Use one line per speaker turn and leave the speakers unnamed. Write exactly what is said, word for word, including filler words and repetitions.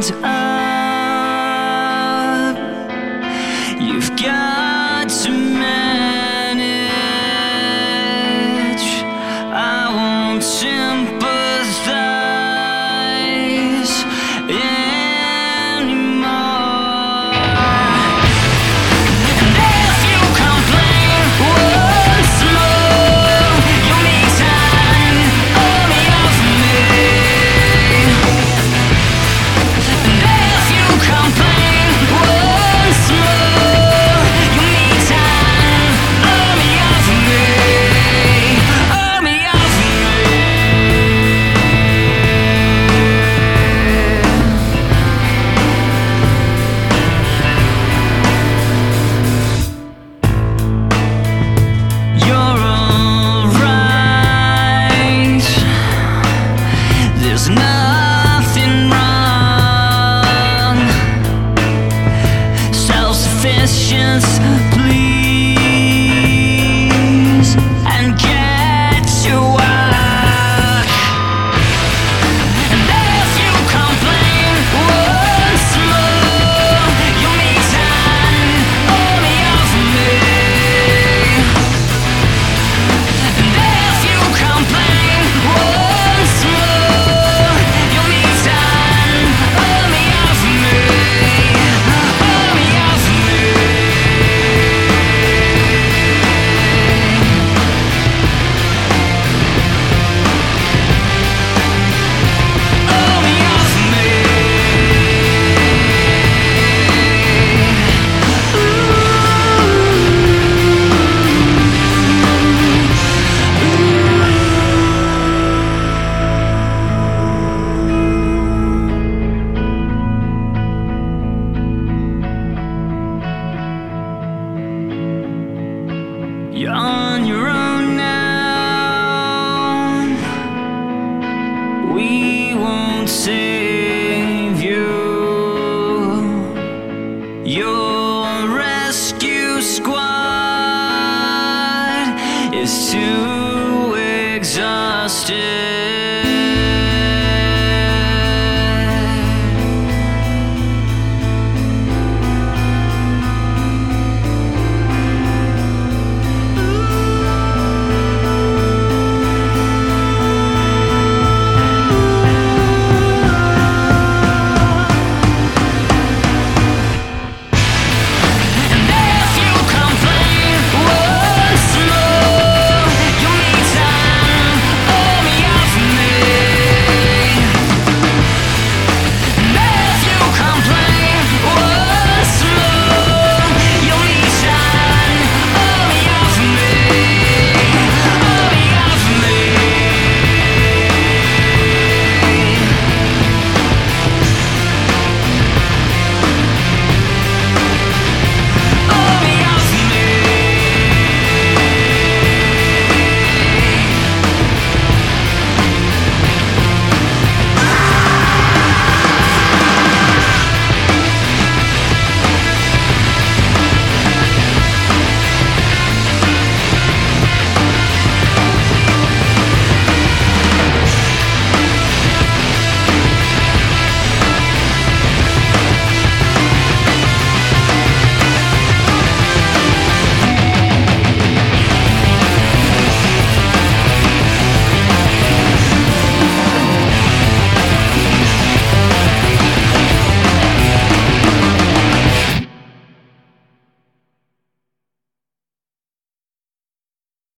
hands up. You've got to manage. I won't sympathize anymore. And if you complain once more, you'll need time only of me. And if you complain once more, you'll need time only of me, only of me. You're alright. There's nothing wrong. Self-sufficiency, please, and get to work. And if you complain once more, you'll need time only of me. And if you complain once more, you'll need time only of me, only of me. Only of me. You're on your own now. We won't save you. Your rescue squad is too exhausted.